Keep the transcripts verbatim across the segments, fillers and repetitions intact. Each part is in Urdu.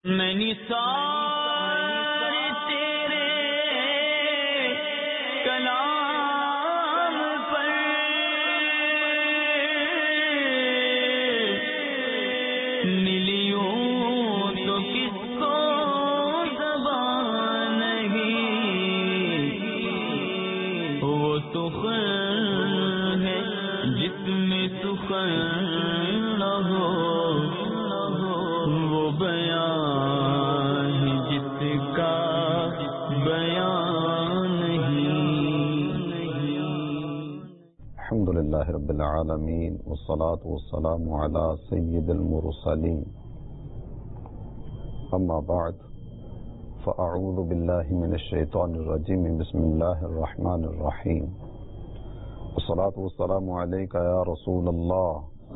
میں نثار تیرے کلام پر ملیوں تو کس کو زبان نہیں، وہ سخن ہے جس میں سخن نہ ہو، وہ بیان ہے جس کا بیان نہیں۔ الحمد للہ رب العالمین والصلاة والسلام علی سید المرسلین، اما بعد فاعوذ باللہ من الشیطان الرجیم، بسم اللہ الرحمن الرحیم، والصلاة والسلام علیک یا رسول اللہ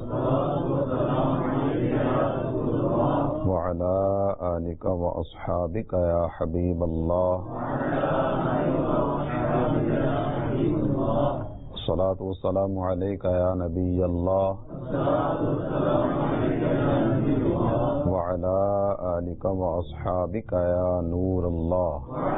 وعلى آلك وأصحابك يا حبيب الله، الصلاة والسلام عليك يا نبي الله وعلى آلك وأصحابك يا نور الله۔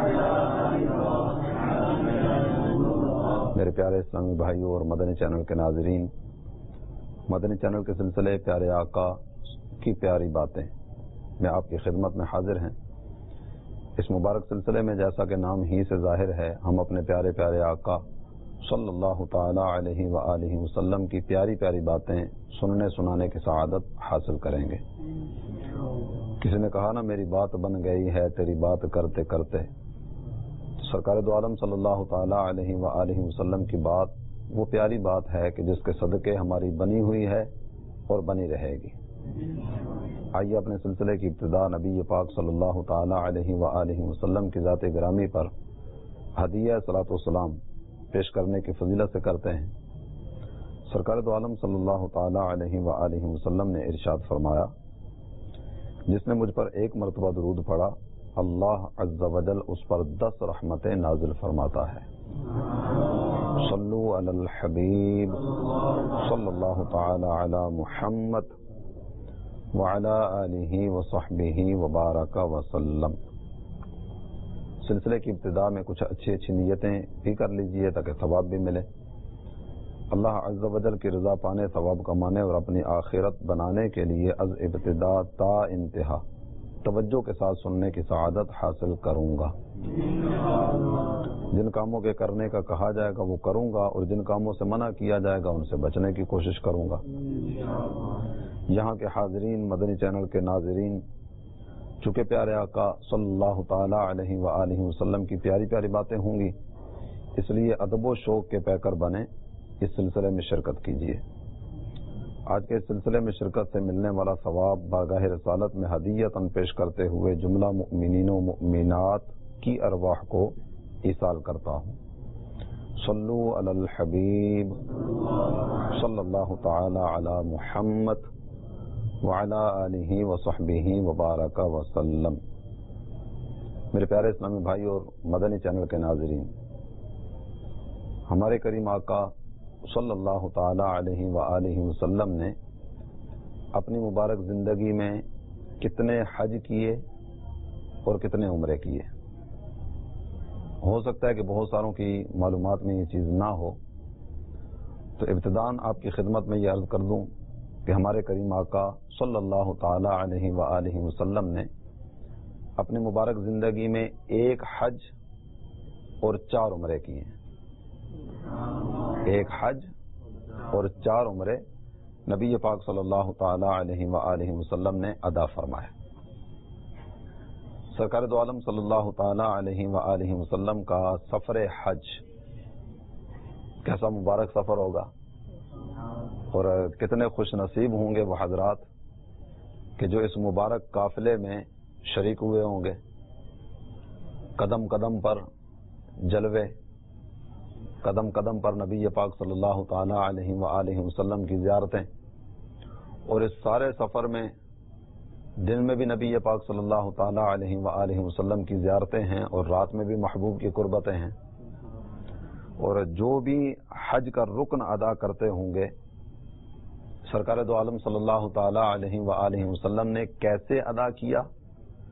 میرے پیارے اسلامی بھائیوں اور مدنی چینل کے ناظرین، مدنی چینل کے سلسلے پیارے آقا کی پیاری باتیں میں آپ کی خدمت میں حاضر ہیں۔ اس مبارک سلسلے میں جیسا کہ نام ہی سے ظاہر ہے، ہم اپنے پیارے پیارے آقا صلی اللہ تعالی علیہ وآلہ وسلم کی پیاری پیاری باتیں سننے سنانے کی سعادت حاصل کریں گے۔ کسی نے کہا نا میری بات بن گئی ہے تیری بات کرتے کرتے، سرکار دو عالم صلی اللہ تعالی علیہ وآلہ وسلم کی بات وہ پیاری بات ہے کہ جس کے صدقے ہماری بنی ہوئی ہے اور بنی رہے گی۔ آئیے اپنے سلسلے کی ابتدا نبی پاک صلی اللہ تعالی علیہ وآلہ وسلم کی ذات گرامی پر ہدیہ صلاۃ والسلام پیش کرنے کی فضیلت سے کرتے ہیں۔ سرکار دو عالم صلی اللہ تعالی علیہ وآلہ وسلم نے ارشاد فرمایا، جس نے مجھ پر ایک مرتبہ درود پڑھا، اللہ عز و جل اس پر دس رحمتیں نازل فرماتا ہے۔ صلو علی الحبیب صلی اللہ تعالی علی محمد وعلی آلہ وصحبہ وبارک وسلم۔ سلسلے کی ابتدا میں کچھ اچھی اچھی نیتیں بھی کر لیجئے تاکہ ثواب بھی ملے۔ اللہ عز و جل کی رضا پانے، ثواب کمانے اور اپنی آخرت بنانے کے لیے از ابتدا تا انتہا توجہ کے ساتھ سننے کی سعادت حاصل کروں گا۔ جن کاموں کے کرنے کا کہا جائے گا وہ کروں گا، اور جن کاموں سے منع کیا جائے گا ان سے بچنے کی کوشش کروں گا۔ یہاں کے حاضرین، مدنی چینل کے ناظرین، چونکہ پیارے آقا صلی اللہ تعالی علیہ وآلہ وسلم کی پیاری پیاری باتیں ہوں گی، اس لیے ادب و شوق کے پیکر بنے اس سلسلے میں شرکت کیجیے۔ آج کے اس سلسلے میں شرکت سے ملنے والا ثواب بارگاہ رسالت میں ہدیۃً پیش کرتے ہوئے جملہ مؤمنین و مؤمنات کی ارواح کو ایصال کرتا ہوں۔ صلو علی الحبیب صلی اللہ تعالی علی محمد وعلی آلہ وصحبہ وبارک وسلم۔ میرے پیارے اسلامی بھائی اور مدنی چینل کے ناظرین، ہمارے کریم آقا صلی اللہ تعالی علیہ وآلہ وسلم نے اپنی مبارک زندگی میں کتنے حج کیے اور کتنے عمرے کیے۔ ہو سکتا ہے کہ بہت ساروں کی معلومات میں یہ چیز نہ ہو، تو ابتداً آپ کی خدمت میں یہ عرض کر دوں کہ ہمارے کریم آقا صلی اللہ تعالی علیہ وآلہ وسلم نے اپنی مبارک زندگی میں ایک حج اور چار عمرے کیے ہیں۔ ایک حج اور چار عمرے نبی پاک صلی اللہ تعالی علیہ وآلہ وسلم نے ادا فرمائے۔ سرکار دو عالم صلی اللہ تعالی علیہ وآلہ وسلم کا سفر حج کیسا مبارک سفر ہوگا، اور کتنے خوش نصیب ہوں گے وہ حضرات کہ جو اس مبارک قافلے میں شریک ہوئے ہوں گے۔ قدم قدم پر جلوے، قدم قدم پر نبی پاک صلی اللہ تعالی علیہ وآلہ وسلم کی زیارتیں، اور اس سارے سفر میں دن میں بھی نبی پاک صلی اللہ تعالی علیہ وآلہ وسلم کی زیارتیں ہیں، اور رات میں بھی محبوب کی قربتیں ہیں۔ اور جو بھی حج کا رکن ادا کرتے ہوں گے، سرکار دو عالم صلی اللہ تعالی علیہ وآلہ وسلم نے کیسے ادا کیا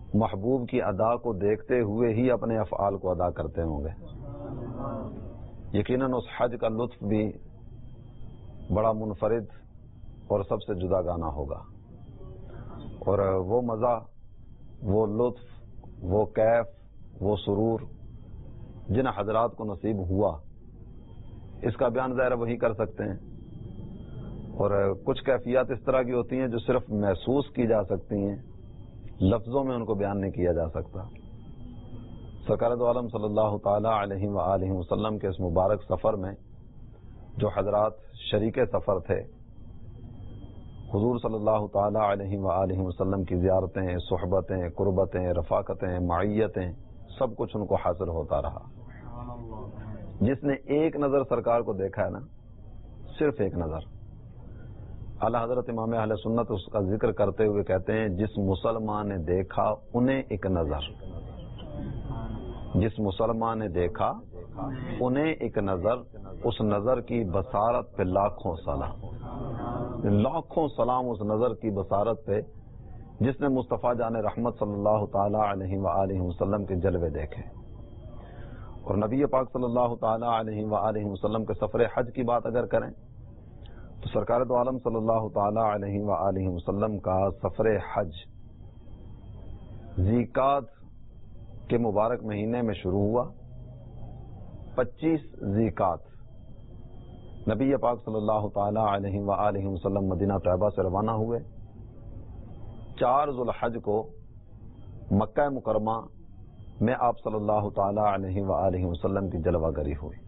محبوب کی ادا کو دیکھتے ہوئے ہی اپنے افعال کو ادا کرتے ہوں گے. یقیناً اس حج کا لطف بھی بڑا منفرد اور سب سے جدا گانا ہوگا، اور وہ مزہ، وہ لطف، وہ کیف، وہ سرور جن حضرات کو نصیب ہوا، اس کا بیان ظاہر وہی کر سکتے ہیں. اور کچھ کیفیات اس طرح کی ہوتی ہیں جو صرف محسوس کی جا سکتی ہیں، لفظوں میں ان کو بیان نہیں کیا جا سکتا. سرکار دو عالم صلی اللہ تعالی علیہ وآلہ وسلم کے اس مبارک سفر میں جو حضرات شریک سفر تھے، حضور صلی اللہ تعالی علیہ وآلہ وسلم کی زیارتیں، صحبتیں، قربتیں، رفاقتیں، معیتیں، سب کچھ ان کو حاصل ہوتا رہا. جس نے ایک نظر سرکار کو دیکھا ہے نا، صرف ایک نظر، اعلی حضرت امام اہل سنت اس کا ذکر کرتے ہوئے کہتے ہیں جس مسلمان نے دیکھا انہیں ایک نظر، جس مسلمان نے دیکھا انہیں ایک نظر، اس نظر کی بصارت پہ لاکھوں سلام، لاکھوں سلام اس نظر کی بصارت پہ جس نے مصطفیٰ جان رحمت صلی اللہ تعالی علیہ وآلہ وسلم کے جلوے دیکھے. اور نبی پاک صلی اللہ تعالی علیہ وآلہ وسلم کے سفر حج کی بات اگر کریں تو سرکار دو عالم صلی اللہ تعالی علیہ وآلہ وسلم کا سفر حج ذیقعد کے مبارک مہینے میں شروع ہوا. پچیس ذیقعد نبی پاک صلی اللہ تعالی علیہ وآلہ وسلم مدینہ طیبہ سے روانہ ہوئے. چار ذوالحج کو مکہ مکرمہ میں آپ صلی اللہ تعالی علیہ وآلہ وسلم کی جلوہ گری ہوئی.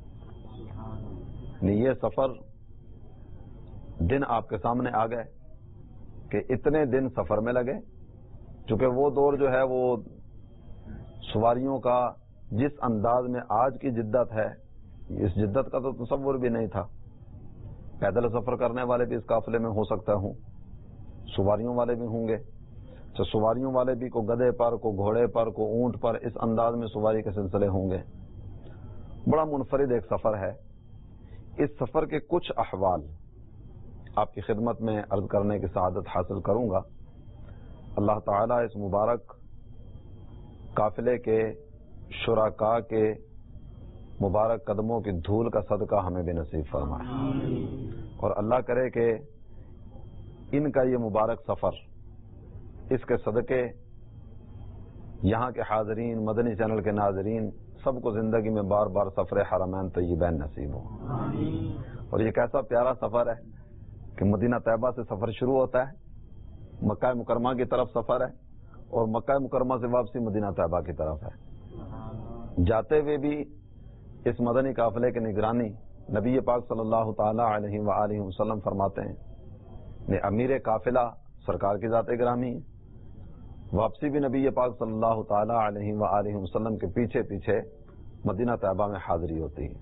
یہ سفر دن آپ کے سامنے آ گئے کہ اتنے دن سفر میں لگے، چونکہ وہ دور جو ہے وہ سواریوں کا جس انداز میں آج کی جدت ہے، اس جدت کا تو تصور بھی نہیں تھا. پیدل سفر کرنے والے بھی اس قافلے میں ہو سکتا ہوں، سواریوں والے بھی ہوں گے، تو سواریوں والے بھی کو گدھے پر، کو گھوڑے پر، کو اونٹ پر، اس انداز میں سواری کے سلسلے ہوں گے. بڑا منفرد ایک سفر ہے. اس سفر کے کچھ احوال آپ کی خدمت میں عرض کرنے کی سعادت حاصل کروں گا. اللہ تعالیٰ اس مبارک قافلے کے شرکاء کے مبارک قدموں کی دھول کا صدقہ ہمیں بھی نصیب فرمائے، اور اللہ کرے کہ ان کا یہ مبارک سفر، اس کے صدقے یہاں کے حاضرین، مدنی چینل کے ناظرین سب کو زندگی میں بار بار سفر حرمین طیبین نصیب ہو. اور یہ کیسا پیارا سفر ہے کہ مدینہ طیبہ سے سفر شروع ہوتا ہے، مکہ مکرمہ کی طرف سفر ہے، اور مکہ مکرمہ سے واپسی مدینہ طیبہ کی طرف ہے. جاتے ہوئے بھی اس مدنی قافلے کی نگرانی نبی پاک صلی اللہ تعالی علیہ وآلہ وسلم فرماتے ہیں. امیر قافلہ سرکار کی ذات گرامی ہے. واپسی بھی نبی پاک صلی اللہ تعالی علیہ وآلہ وسلم کے پیچھے پیچھے مدینہ طیبہ میں حاضری ہوتی ہے.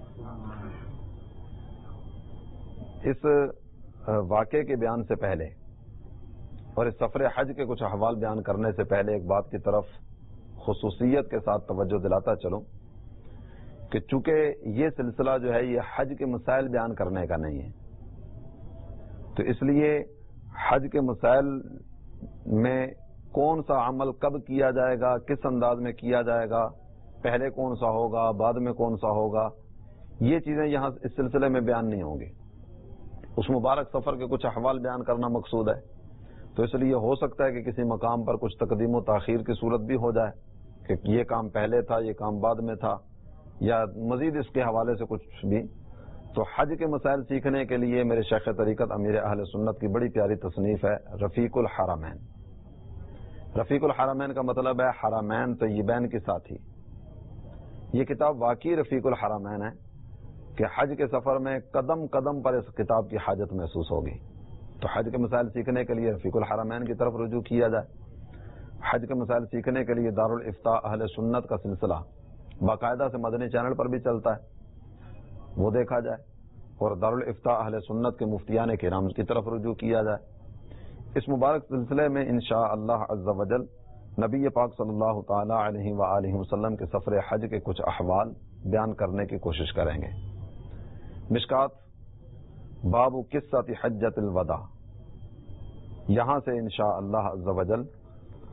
اس واقعے کے بیان سے پہلے اور اس سفر حج کے کچھ احوال بیان کرنے سے پہلے ایک بات کی طرف خصوصیت کے ساتھ توجہ دلاتا چلوں کہ چونکہ یہ سلسلہ جو ہے یہ حج کے مسائل بیان کرنے کا نہیں ہے، تو اس لیے حج کے مسائل میں کون سا عمل کب کیا جائے گا، کس انداز میں کیا جائے گا، پہلے کون سا ہوگا، بعد میں کون سا ہوگا، یہ چیزیں یہاں اس سلسلے میں بیان نہیں ہوں گی. اس مبارک سفر کے کچھ احوال بیان کرنا مقصود ہے، تو اس لیے ہو سکتا ہے کہ کسی مقام پر کچھ تقدیم و تاخیر کی صورت بھی ہو جائے کہ یہ کام پہلے تھا، یہ کام بعد میں تھا، یا مزید اس کے حوالے سے کچھ بھی. تو حج کے مسائل سیکھنے کے لیے میرے شیخ طریقت امیر اہل سنت کی بڑی پیاری تصنیف ہے رفیق الحرمین. رفیق الحرمین کا مطلب ہے حرمین طیبین کے ساتھی. یہ کتاب واقعی رفیق الحرمین ہے کہ حج کے سفر میں قدم قدم پر اس کتاب کی حاجت محسوس ہوگی. تو حج کے مسائل سیکھنے کے لیے رفیق الحرمین کی طرف رجوع کیا جائے. حج کے مسائل سیکھنے کے لیے دارالافتاء اہل سنت کا سلسلہ باقاعدہ سے مدنی چینل پر بھی چلتا ہے، وہ دیکھا جائے، اور دارالافتاء اہل سنت کے مفتیان کرام کی طرف رجوع کیا جائے. اس مبارک سلسلے میں انشاءاللہ عز و جل نبی پاک صلی اللہ تعالی علیہ وآلہ وسلم کے سفر حج کے کچھ احوال بیان کرنے کی کوشش کریں گے. مشکات باب قصۃ حجۃ الوداع، یہاں سے انشاءاللہ عز و جل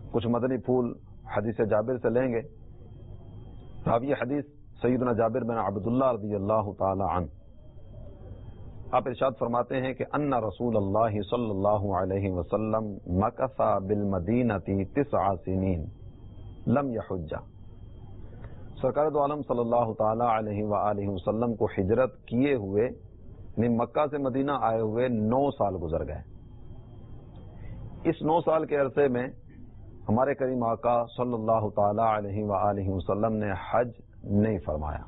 کچھ مدنی پھول حدیث جابر سے لیں گے. راوی حدیث سیدنا جابر بن عبداللہ رضی اللہ تعالی عنہ. آپ ارشاد فرماتے ہیں کہ ان رسول اللہ صلی اللہ علیہ وسلم مکث بالمدینۃ تسع سنین لم یحج. سرکار دو عالم صلی اللہ تعالی علیہ وآلہ وسلم کو ہجرت کیے ہوئے یعنی مکہ سے مدینہ آئے ہوئے نو سال گزر گئے. اس نو سال کے عرصے میں ہمارے کریم آقا صلی اللہ تعالی علیہ وآلہ وسلم نے حج نہیں فرمایا.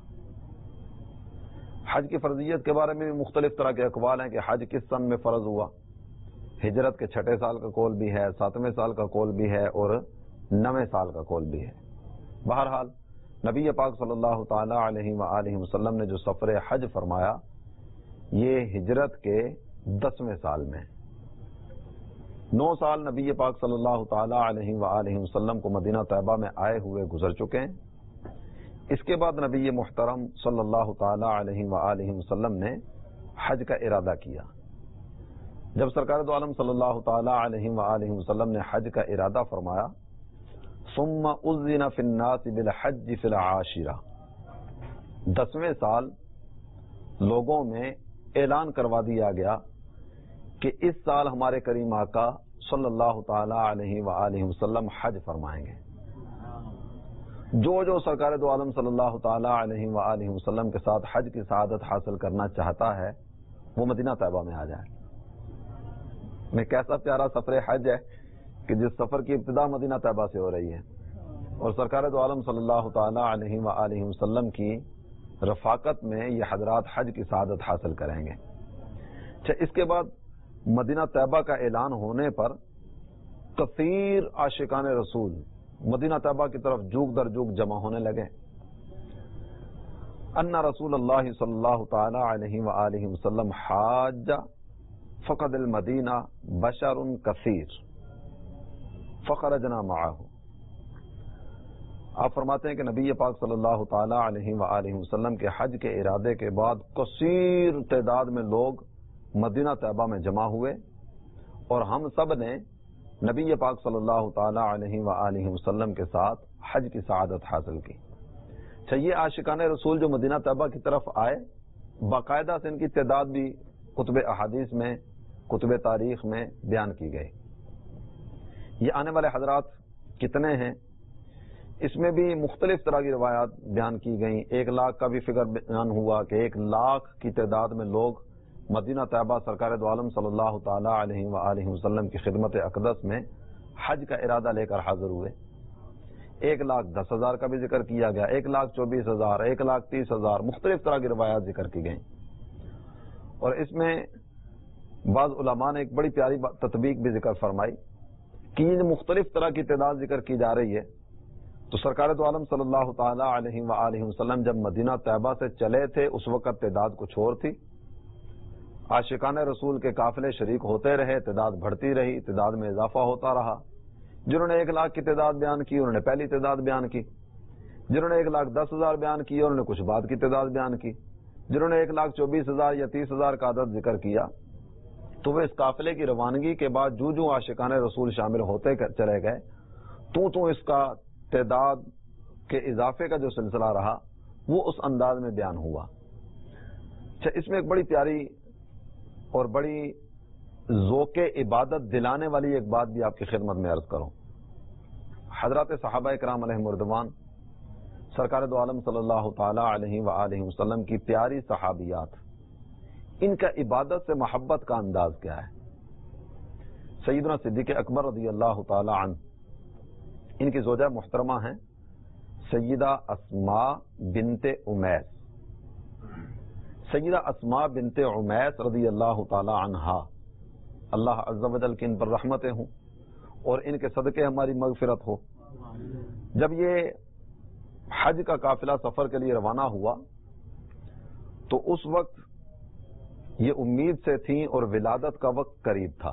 حج کی فرضیت کے بارے میں بھی مختلف طرح کے اقوال ہیں کہ حج کس سن میں فرض ہوا. ہجرت کے چھٹے سال کا قول بھی ہے, ساتویں سال کا قول بھی ہے اور نویں سال کا قول بھی ہے. بہرحال نبی پاک صلی اللہ تعالی علیہ وآلہ وسلم نے جو سفر حج فرمایا یہ ہجرت کے دسویں سال میں. نو سال نبی پاک صلی اللہ تعالی علیہ وآلہ وسلم کو مدینہ طیبہ میں آئے ہوئے گزر چکے ہیں. اس کے بعد نبی محترم صلی اللہ تعالی علیہ وآلہ وسلم نے حج کا ارادہ کیا. جب سرکار دو عالم صلی اللہ تعالی علیہ وآلہ وسلم نے حج کا ارادہ فرمایا ثم اذن فی الناس بالحج فی العاشرہ, دسویں سال لوگوں میں اعلان کروا دیا گیا کہ اس سال ہمارے کریم آقا صلی اللہ تعالی علیہ وآلہ وسلم حج فرمائیں گے. جو جو سرکار دو عالم صلی اللہ تعالی علیہ وآلہ وسلم کے ساتھ حج کی سعادت حاصل کرنا چاہتا ہے وہ مدینہ طیبہ میں آ جائے. میں کیسا پیارا سفر حج ہے کہ جس سفر کی ابتدا مدینہ طیبہ سے ہو رہی ہے اور سرکار دو عالم صلی اللہ تعالی علیہ وآلہ وسلم کی رفاقت میں یہ حضرات حج کی سعادت حاصل کریں گے. اچھا, اس کے بعد مدینہ طیبہ کا اعلان ہونے پر کثیر عاشقان رسول مدینہ طیبہ کی طرف جوگ در جوگ جمع ہونے لگے. ان رسول اللہ صلی اللہ تعالی علیہ وآلہ وسلم حاج فقد المدینہ بشر کثیر فخرجنا معه. آپ فرماتے ہیں کہ نبی پاک صلی اللہ تعالی علیہ وآلہ وسلم کے حج کے ارادے کے بعد کثیر تعداد میں لوگ مدینہ طیبہ میں جمع ہوئے اور ہم سب نے نبی پاک صلی اللہ تعالی علیہ وآلہ وسلم کے ساتھ حج کی سعادت حاصل کی. چاہیے عاشقان رسول جو مدینہ طیبہ کی طرف آئے باقاعدہ سے ان کی تعداد بھی کتب احادیث میں کتب تاریخ میں بیان کی گئی. یہ آنے والے حضرات کتنے ہیں اس میں بھی مختلف طرح کی روایات بیان کی گئیں. ایک لاکھ کا بھی فگر بیان ہوا کہ ایک لاکھ کی تعداد میں لوگ مدینہ طیبہ سرکار دو عالم صلی اللہ تعالی علیہ وآلہ وسلم کی خدمت اقدس میں حج کا ارادہ لے کر حاضر ہوئے. ایک لاکھ دس ہزار کا بھی ذکر کیا گیا, ایک لاکھ چوبیس ہزار, ایک لاکھ تیس ہزار, مختلف طرح کی روایات ذکر کی گئیں. اور اس میں بعض علماء نے ایک بڑی پیاری تطبیق بھی ذکر فرمائی کہ یہ مختلف طرح کی تعداد ذکر کی جا رہی ہے تو سرکار دو عالم صلی اللہ تعالی علیہ وآلہ وسلم جب مدینہ طیبہ سے چلے تھے اس وقت تعداد کچھ اور تھی. عاشقان رسول کے قافلے شریک ہوتے رہے, تعداد بڑھتی رہی, تعداد میں اضافہ ہوتا رہا. جنہوں نے ایک لاکھ کی تعداد بیان کی انہوں نے پہلی تعداد بیان کی, جنہوں نے ایک لاکھ دس ہزار بیان کی انہوں نے کچھ بعد کی تعداد بیان کی, جنہوں نے ایک لاکھ چوبیس ہزار یا تیس ہزار کا عدد ذکر کیا. تو وہ اس قافلے کی روانگی کے بعد جو جو عاشقان رسول شامل ہوتے چلے گئے تو تو اس کا تعداد کے اضافے کا جو سلسلہ رہا وہ اس انداز میں بیان ہوا. اچھا, اس میں ایک بڑی پیاری اور بڑی ذوق عبادت دلانے والی ایک بات بھی آپ کی خدمت میں عرض کروں. حضرات صحابہ کرام علیہم رضوان سرکار دو عالم صلی اللہ تعالی علیہ وآلہ وسلم کی پیاری صحابیات, ان کا عبادت سے محبت کا انداز کیا ہے. سیدنا صدیق اکبر رضی اللہ تعالی عنہ, ان کی زوجہ محترمہ ہیں سیدہ اسماء بنت امیس. سیدہ اسماء بنت امیس رضی اللہ تعالی عنہا, اللہ عز و جل کی ان پر رحمتیں ہوں اور ان کے صدقے ہماری مغفرت ہو. جب یہ حج کا قافلہ سفر کے لیے روانہ ہوا تو اس وقت یہ امید سے تھیں اور ولادت کا وقت قریب تھا.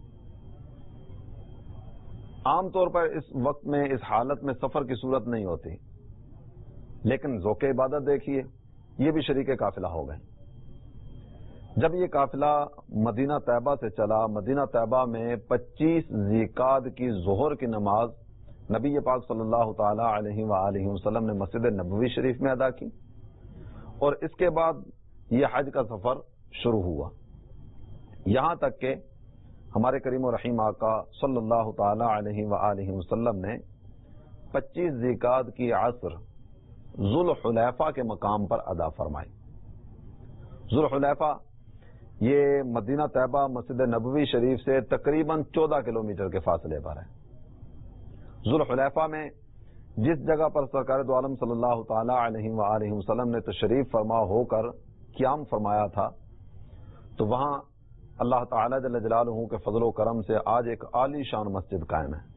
عام طور پر اس وقت میں اس حالت میں سفر کی صورت نہیں ہوتی, لیکن ذوق عبادت دیکھیے, یہ بھی شریک قافلہ ہو گئے. جب یہ قافلہ مدینہ طیبہ سے چلا, مدینہ طیبہ میں پچیس ذی القعدہ کی ظہر کی نماز نبی پاک صلی اللہ تعالی علیہ وآلہ وسلم نے مسجد نبوی شریف میں ادا کی، اور اس کے بعد یہ حج کا سفر شروع ہوا، یہاں تک کہ ہمارے کریم و رحیم آقا صلی اللہ تعالی علیہ وآلہ وسلم نے پچیس ذی القعدہ کی عصر ذوالحلیفہ کے مقام پر ادا فرمائی۔ ذوالحلیفہ یہ مدینہ طیبہ مسجد نبوی شریف سے تقریباً چودہ کلومیٹر کے فاصلے پر ہے۔ ذوالحلیفہ میں جس جگہ پر سرکار دو عالم صلی اللہ تعالی علیہ وآلہ وسلم نے تشریف فرما ہو کر قیام فرمایا تھا، تو وہاں اللہ تعالی جل جلالہ کے فضل و کرم سے آج ایک عالی شان مسجد قائم ہے،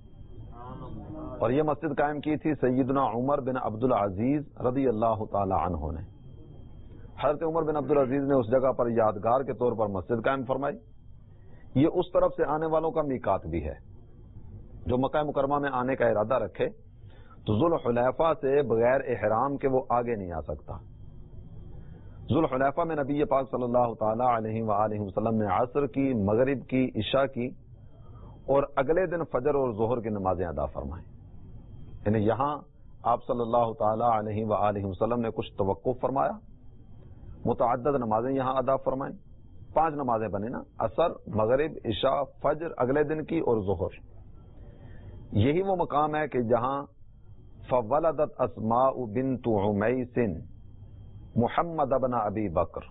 اور یہ مسجد قائم کی تھی سیدنا عمر بن عبد العزیز رضی اللہ تعالی عنہ نے۔ حضرت عمر بن عبد العزیز نے اس جگہ پر یادگار کے طور پر مسجد قائم فرمائی۔ یہ اس طرف سے آنے والوں کا میقات بھی ہے، جو مکہ مکرمہ میں آنے کا ارادہ رکھے تو ذوالحلیفہ سے بغیر احرام کے وہ آگے نہیں آ سکتا۔ ذوالحلیفہ میں نبی پاک صلی اللہ تعالی علیہ وآلہ وسلم نے عصر کی، مغرب کی، عشاء کی، اور اگلے دن فجر اور ظہر کی نمازیں ادا فرمائیں۔ یعنی یہاں آپ صلی اللہ تعالی علیہ وآلہ وسلم نے کچھ توقف فرمایا، متعدد نمازیں یہاں ادا فرمائیں۔ پانچ نمازیں بنی نا، عصر، مغرب، عشاء، فجر اگلے دن کی، اور ظہر۔ یہی وہ مقام ہے کہ جہاں فولدت اسماء بنت عمیس محمد ابن ابی بکر،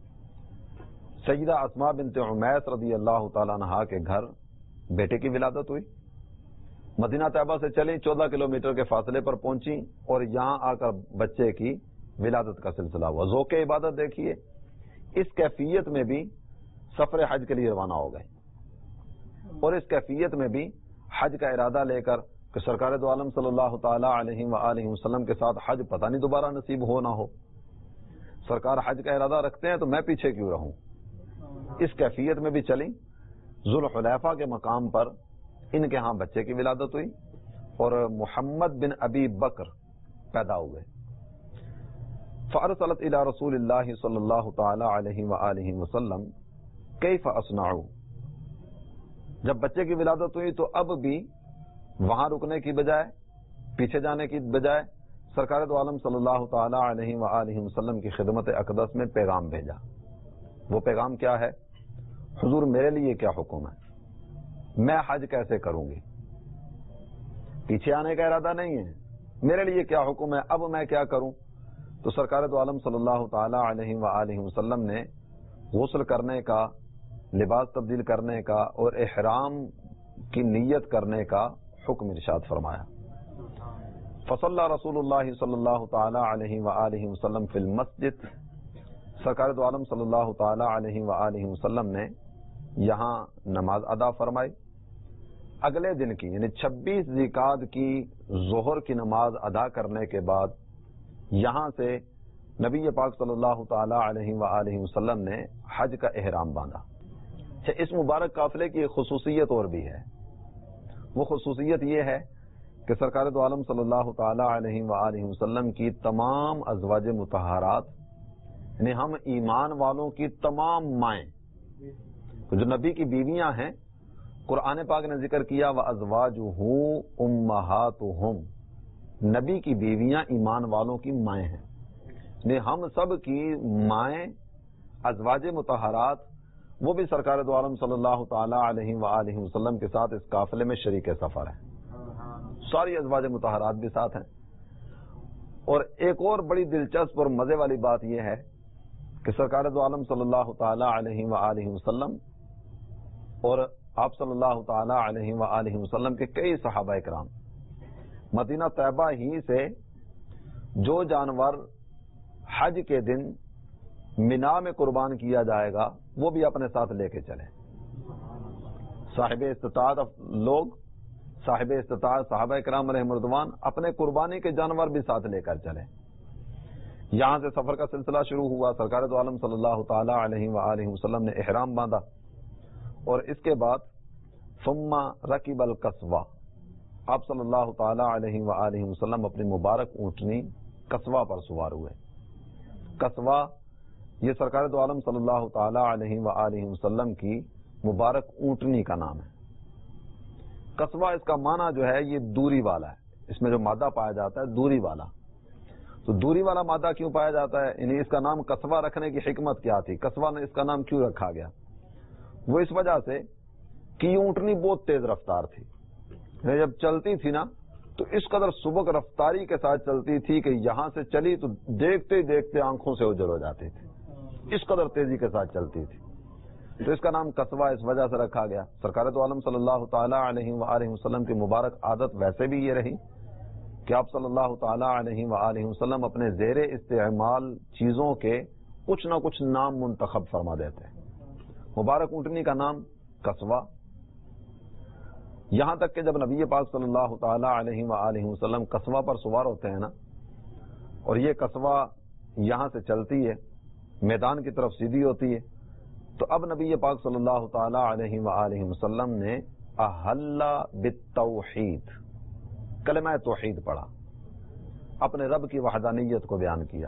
سیدہ اسماء بنت عمیس رضی اللہ تعالیٰ عنہا کے گھر بیٹے کی ولادت ہوئی۔ مدینہ طیبہ سے چلیں، چودہ کلومیٹر کے فاصلے پر پہنچی، اور یہاں آ کر بچے کی ولادت کا سلسلہ ہوا۔ ذوق عبادت دیکھیے، اس کیفیت میں بھی سفر حج کے لیے روانہ ہو گئے، اور اس کیفیت میں بھی حج کا ارادہ لے کر کہ سرکار دو عالم صلی اللہ تعالی علیہ وآلہ وسلم کے ساتھ حج پتہ نہیں دوبارہ نصیب ہو نہ ہو، سرکار حج کا ارادہ رکھتے ہیں تو میں پیچھے کیوں رہوں۔ اس کیفیت میں بھی چلی، ذوالحلیفہ کے مقام پر ان کے ہاں بچے کی ولادت ہوئی، اور محمد بن ابی بکر پیدا ہوئے۔ فارسلت الی رسول اللہ صلی اللہ تعالی علیہ وآلہ وسلم کیف اصنع، جب بچے کی ولادت ہوئی تو اب بھی وہاں رکنے کی بجائے، پیچھے جانے کی بجائے، سرکار دو عالم صلی اللہ تعالی علیہ وآلہ وسلم کی خدمت اقدس میں پیغام بھیجا۔ وہ پیغام کیا ہے؟ حضور میرے لیے کیا حکم ہے، میں حج کیسے کروں گی؟ پیچھے آنے کا ارادہ نہیں ہے، میرے لیے کیا حکم ہے، اب میں کیا کروں؟ تو سرکار دو عالم صلی اللہ تعالی علیہ وآلہ وسلم نے غسل کرنے کا، لباس تبدیل کرنے کا، اور احرام کی نیت کرنے کا حکم ارشاد فرمایا۔ فصلی رسول اللہ صلی اللہ تعالی علیہ وآلہ وسلم فی المسجد، سرکار دو عالم صلی اللہ تعالی علیہ وآلہ وسلم نے یہاں نماز ادا فرمائی۔ اگلے دن کی یعنی چھبیس ذی القعدہ کی ظہر کی نماز ادا کرنے کے بعد یہاں سے نبی پاک صلی اللہ تعالی علیہ وآلہ وسلم نے حج کا احرام باندھا۔ اس مبارک قافلے کی ایک خصوصیت اور بھی ہے، وہ خصوصیت یہ ہے کہ سرکار دو عالم صلی اللہ تعالی علیہ وآلہ وسلم کی تمام ازواج مطہرات، یعنی ہم ایمان والوں کی تمام مائیں جو نبی کی بیویاں ہیں، قرآن پاک نے ذکر کیا وَأَزْوَاجُهُ أُمَّهَاتُهُمْ، نبی کی بیویاں ایمان والوں کی مائیں ہیں، یعنی ہم سب کی مائیں ازواج مطہرات وہ بھی سرکار دو عالم صلی اللہ تعالی علیہ وآلہ وسلم کے ساتھ اس قافلے میں شریک سفر ہیں، ساری ازواج مطہرات بھی ساتھ ہیں۔ اور ایک اور بڑی دلچسپ اور مزے والی بات یہ ہے کہ سرکار دو عالم صلی اللہ تعالی علیہ وآلہ وسلم اور آپ صلی اللہ تعالی علیہ وآلہ وسلم کے کئی صحابہ کرام مدینہ طیبہ ہی سے جو جانور حج کے دن مینا میں قربان کیا جائے گا وہ بھی اپنے ساتھ لے کے چلے۔ صاحب استطاعت لوگ، صاحب استطاعت صحابہ کرام علیہ رضوان اپنے قربانی کے جانور بھی ساتھ لے کر چلے۔ یہاں سے سفر کا سلسلہ شروع ہوا۔ سرکار دو عالم صلی اللہ تعالی علیہ وآلہ وسلم نے احرام باندھا، اور اس کے بعد ثم رکب القصوہ، آپ صلی اللہ تعالی علیہ وآلہ وسلم اپنی مبارک اونٹنی قصوہ پر سوار ہوئے۔ قصوہ یہ سرکار دو عالم صلی اللہ تعالی علیہ وآلہ وسلم کی مبارک اونٹنی کا نام ہے۔ قصوہ اس کا معنی جو ہے یہ دوری والا ہے، اس میں جو مادہ پایا جاتا ہے دوری والا. تو دوری والا مادہ کیوں پایا جاتا ہے؟ یعنی اس کا نام قصوہ رکھنے کی حکمت کیا تھی؟ قصوہ نے اس کا نام کیوں رکھا گیا؟ وہ اس وجہ سے کہ یہ اونٹنی بہت تیز رفتار تھی. جب چلتی تھی نا تو اس قدر سبک رفتاری کے ساتھ چلتی تھی کہ یہاں سے چلی تو دیکھتے دیکھتے آنکھوں سے اوجھل ہو جاتی تھی، اس قدر تیزی کے ساتھ چلتی تھی. تو اس کا نام قصوہ اس وجہ سے رکھا گیا. سرکار دو عالم صلی اللہ تعالی علیہ وآلہ وسلم کی مبارک عادت ویسے بھی یہ رہی کہ آپ صلی اللہ تعالی علیہ وآلہ وسلم اپنے زیر استعمال چیزوں کے کچھ نہ کچھ نام منتخب فرما دیتے. مبارک اونٹنی کا نام قصوہ، یہاں تک کہ جب نبی پاک صلی اللہ تعالی علیہ وآلہ وسلم قصوہ پر سوار ہوتے ہیں نا، اور یہ قصوہ یہاں سے چلتی ہے، میدان کی طرف سیدھی ہوتی ہے، تو اب نبی پاک صلی اللہ تعالی علیہ وآلہ وسلم نے احل بالتوحید، کلمہ توحید پڑھا، اپنے رب کی وحدانیت کو بیان کیا.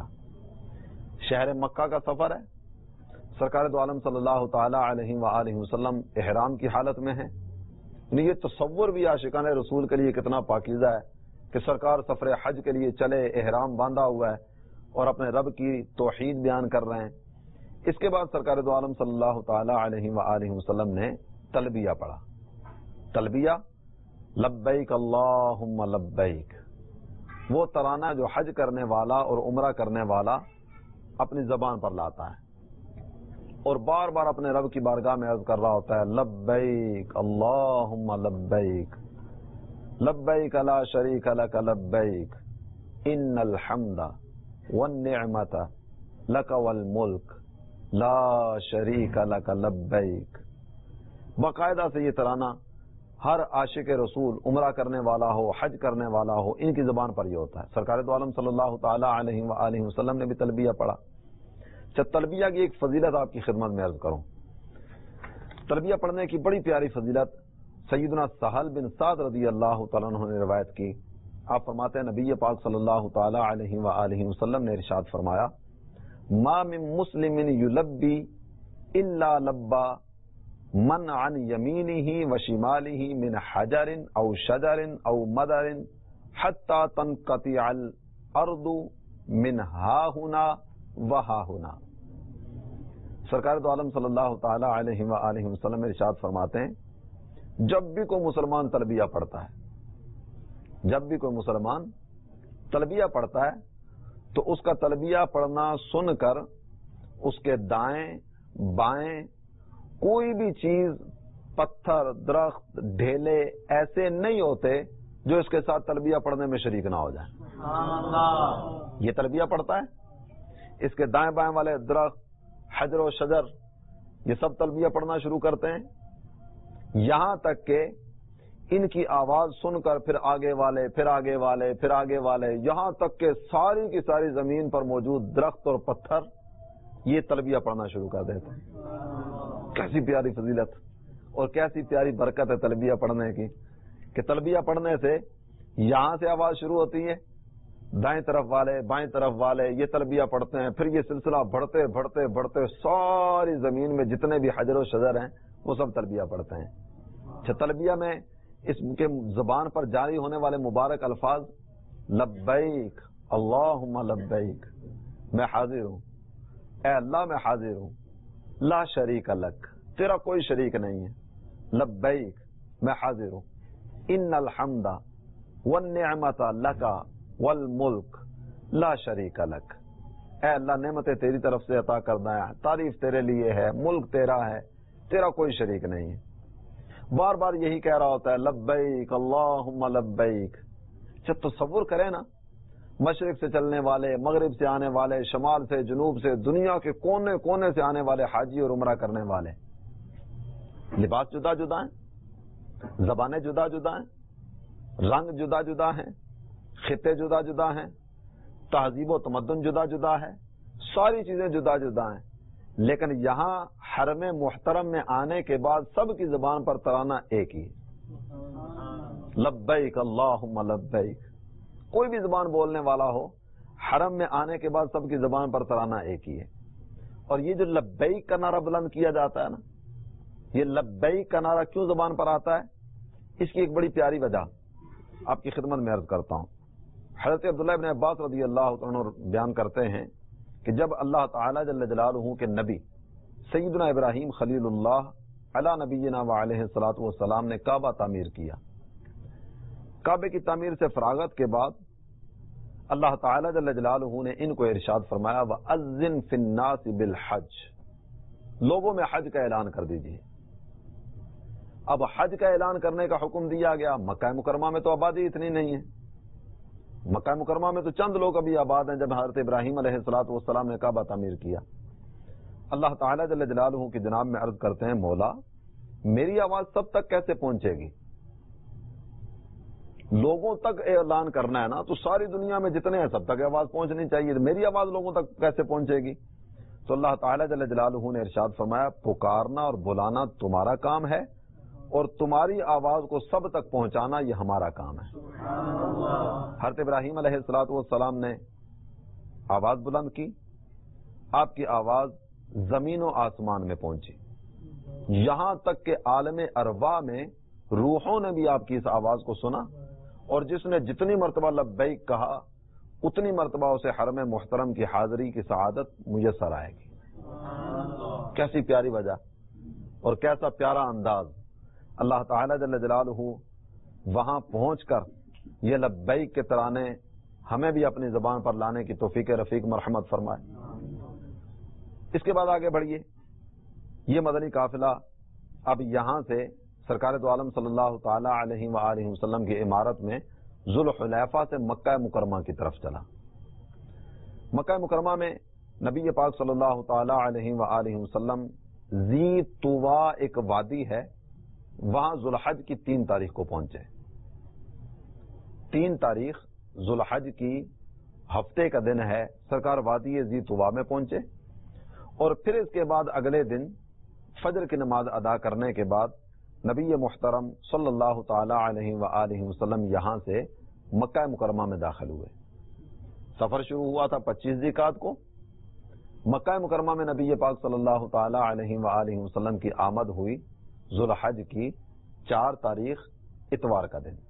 شہر مکہ کا سفر ہے، سرکار دو عالم صلی اللہ تعالی علیہ وآلہ وسلم احرام کی حالت میں ہیں. یہ تصور بھی عاشقان رسول کے لیے کتنا پاکیزہ ہے کہ سرکار سفر حج کے لیے چلے، احرام باندھا ہوا ہے اور اپنے رب کی توحید بیان کر رہے ہیں. اس کے بعد سرکار دو عالم صلی اللہ تعالی علیہ وآلہ وسلم نے تلبیہ پڑھا. تلبیہ لبیک اللہم لبیک، وہ ترانہ جو حج کرنے والا اور عمرہ کرنے والا اپنی زبان پر لاتا ہے اور بار بار اپنے رب کی بارگاہ میں عرض کر رہا ہوتا ہے لبیک اللہم لبیک لبیک لا شریک لک لبیک ان الحمد والنعمت لک والملک لا شریک لک لبیک. باقاعدہ سے یہ ترانہ ہر عاشق رسول، عمرہ کرنے والا ہو، حج کرنے والا ہو، ان کی زبان پر یہ ہوتا ہے. سرکار دو عالم صلی اللہ تعالی علیہ وآلہ وسلم نے بھی تلبیہ پڑھا. اچھا، تلبیہ کی ایک فضیلت آپ کی خدمت میں عرض کروں. تلبیہ پڑھنے کی بڑی پیاری فضیلت سیدنا سہل بن سعد رضی اللہ تعالیٰ عنہ نے روایت کی. آپ فرماتے ہیں نبی پاک صلی اللہ تعالی علیہ وآلہ وسلم نے ارشاد فرمایا ما من مسلم یلبی الا لبا من عن یمینہ وشمالہ من حجر او شجر او مدر حتی تنقطع الارض من ہاہنا وہاہنا. سرکار دو عالم صلی اللہ تعالی علیہ وآلہ وسلم ارشاد فرماتے ہیں جب بھی کوئی مسلمان تلبیہ پڑھتا ہے، جب بھی کوئی مسلمان تلبیہ پڑھتا ہے تو اس کا تلبیہ پڑھنا سن کر اس کے دائیں بائیں کوئی بھی چیز، پتھر، درخت، ڈھیلے ایسے نہیں ہوتے جو اس کے ساتھ تلبیہ پڑھنے میں شریک نہ ہو جائیں. یہ تلبیہ پڑھتا ہے، اس کے دائیں بائیں والے درخت، حجر و شجر، یہ سب تلبیہ پڑھنا شروع کرتے ہیں، یہاں تک کہ ان کی آواز سن کر پھر آگے والے، پھر آگے والے، پھر آگے والے، یہاں تک کہ ساری کی ساری زمین پر موجود درخت اور پتھر یہ تلبیہ پڑھنا شروع کر دیتے ہیں. کیسی پیاری فضیلت اور کیسی پیاری برکت ہے تلبیہ پڑھنے کی کہ تلبیہ پڑھنے سے یہاں سے آواز شروع ہوتی ہے، دائیں طرف والے، بائیں طرف والے یہ تلبیہ پڑھتے ہیں، پھر یہ سلسلہ بڑھتے بڑھتے بڑھتے ساری زمین میں جتنے بھی حجر و شجر ہیں وہ سب تلبیہ پڑھتے ہیں. اچھا، تلبیہ میں اس کے زبان پر جاری ہونے والے مبارک الفاظ لبیک اللہم لبیک، میں حاضر ہوں، اے اللہ میں حاضر ہوں، لا شریک لک، تیرا کوئی شریک نہیں ہے، لبیک میں حاضر ہوں، ان الحمد والنعمت لک والملک لا شریک لک، اے اللہ نعمتیں تیری طرف سے عطا کردہ ہیں، تعریف تیرے لیے ہے، ملک تیرا ہے، تیرا کوئی شریک نہیں ہے. بار بار یہی کہہ رہا ہوتا ہے لبیک اللہم لبیک. جب تصور کریں نا، مشرق سے چلنے والے، مغرب سے آنے والے، شمال سے، جنوب سے، دنیا کے کونے کونے سے آنے والے حاجی اور عمرہ کرنے والے، لباس جدا جدا ہیں، زبانیں جدا جدا ہیں، رنگ جدا جدا ہیں، خطے جدا جدا ہیں، تہذیب و تمدن جدا جدا ہے، ساری چیزیں جدا جدا ہیں، لیکن یہاں حرم محترم میں آنے کے بعد سب کی زبان پر ترانہ ایک ہی، لبیک اللہم لبیک. کوئی بھی زبان بولنے والا ہو، حرم میں آنے کے بعد سب کی زبان پر ترانہ ایک ہی ہے. اور یہ جو لبیک کا نعرہ بلند کیا جاتا ہے نا، یہ لبیک کا نعرہ کیوں زبان پر آتا ہے؟ اس کی ایک بڑی پیاری وجہ آپ کی خدمت میں عرض کرتا ہوں. حضرت عبداللہ ابن عباس رضی اللہ عنہ بیان کرتے ہیں کہ جب اللہ تعالی جل جلالہ کے نبی سیدنا ابراہیم خلیل اللہ علی نبینا وعلیہ الصلوۃ والسلام نے کعبہ تعمیر کیا، کعبے کی تعمیر سے فراغت کے بعد اللہ تعالی جل جلالہ نے ان کو ارشاد فرمایا وَأَذِّن فِي النَّاسِ بِالْحَجِّ، لوگوں میں حج کا اعلان کر دیجیے. اب حج کا اعلان کرنے کا حکم دیا گیا. مکہ مکرمہ میں تو آبادی اتنی نہیں ہے، مکہ مکرمہ میں تو چند لوگ ابھی آباد ہیں. جب حضرت ابراہیم علیہ الصلوۃ والسلام نے کعبہ تعمیر کیا، اللہ تعالیٰ جل جلالہ کی جناب میں عرض کرتے ہیں مولا میری آواز سب تک کیسے پہنچے گی؟ لوگوں تک اعلان کرنا ہے نا، تو ساری دنیا میں جتنے ہیں سب تک آواز پہنچنی چاہیے، میری آواز لوگوں تک کیسے پہنچے گی؟ تو اللہ تعالیٰ جل جلالہ نے ارشاد فرمایا پکارنا اور بلانا تمہارا کام ہے اور تمہاری آواز کو سب تک پہنچانا یہ ہمارا کام ہے. حضرت ابراہیم علیہ الصلوۃ والسلام نے آواز بلند کی، آپ کی آواز زمین و آسمان میں پہنچی، یہاں تک کہ عالم ارواح میں روحوں نے بھی آپ کی اس آواز کو سنا، اور جس نے جتنی مرتبہ لبیک کہا اتنی مرتبہ اسے حرم محترم کی حاضری کی سعادت میسر آئے گی. کیسی پیاری وجہ اور کیسا پیارا انداز. اللہ تعالی جل جلالہ وہاں پہنچ کر یہ لبیک کے ترانے ہمیں بھی اپنی زبان پر لانے کی توفیق رفیق مرحمت فرمائے. اس کے بعد آگے بڑھیے. یہ مدنی قافلہ اب یہاں سے سرکار دو عالم صلی اللہ تعالی علیہ وآلہ وسلم کی عمارت میں ذوالحلیفہ سے مکہ مکرمہ کی طرف چلا. مکہ مکرمہ میں نبی پاک صلی اللہ تعالی علیہ وآلہ وسلم ذی طوا ایک وادی ہے، وہاں ذوالحج کی تین تاریخ کو پہنچے. تین تاریخ ذوالحج کی ہفتے کا دن ہے، سرکار وادی ذی طوا میں پہنچے، اور پھر اس کے بعد اگلے دن فجر کی نماز ادا کرنے کے بعد نبی محترم صلی اللہ تعالی علیہ وآلہ وسلم یہاں سے مکہ مکرمہ میں داخل ہوئے. سفر شروع ہوا تھا پچیس ذی-القعدہ کو. مکہ مکرمہ میں نبی پاک صلی اللہ تعالی علیہ وآلہ وسلم کی آمد ہوئی ذوالحج کی چار تاریخ اتوار کا دن.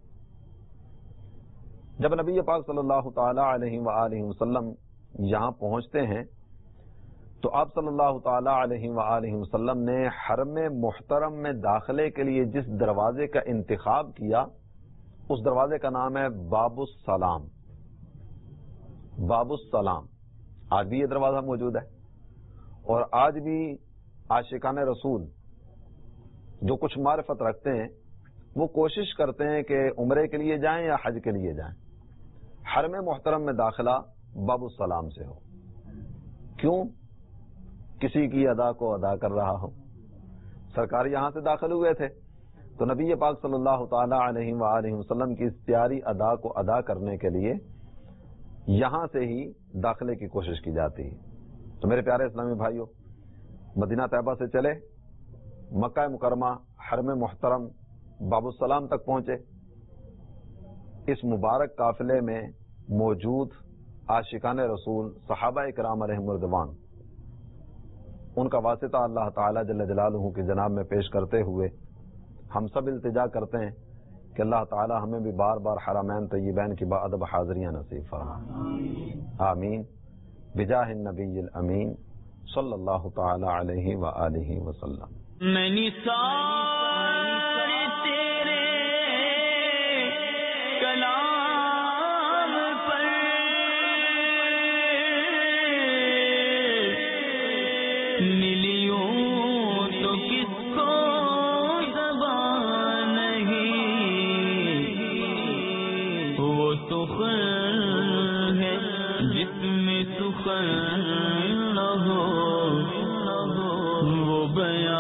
جب نبی پاک صلی اللہ تعالی علیہ وآلہ وسلم یہاں پہنچتے ہیں تو آپ صلی اللہ تعالی علیہ وآلہ وسلم نے حرم محترم میں داخلے کے لیے جس دروازے کا انتخاب کیا اس دروازے کا نام ہے باب السلام. باب السلام آج بھی یہ دروازہ موجود ہے، اور آج بھی عاشقان رسول جو کچھ معرفت رکھتے ہیں وہ کوشش کرتے ہیں کہ عمرے کے لیے جائیں یا حج کے لیے جائیں، حرم محترم میں داخلہ باب السلام سے ہو. کیوں؟ کسی کی ادا کو ادا کر رہا ہو. سرکار یہاں سے داخل ہوئے تھے تو نبی پاک صلی اللہ تعالی علیہ وآلہ وسلم کی اس پیاری ادا کو ادا کرنے کے لیے یہاں سے ہی داخلے کی کوشش کی جاتی ہے. تو میرے پیارے اسلامی بھائیوں، مدینہ طیبہ سے چلے، مکہ مکرمہ حرم محترم باب السلام تک پہنچے. اس مبارک قافلے میں موجود عاشقان رسول صحابہ کرام علیہم رضوان، ان کا واسطہ اللہ تعالی جل جلالہ کی جناب میں پیش کرتے ہوئے ہم سب التجا کرتے ہیں کہ اللہ تعالی ہمیں بھی بار بار حرمین طیبین کی باادب حاضریاں نصیب فرمائے. آمین بجاہ النبی الامین صلی اللہ تعالی علیہ وآلہ وسلم. میں نثار تیرے کلام پر ملیوں تو کس کو زبان نہیں، وہ سخن ہے جس میں سخن نہ ہو، وہ بیان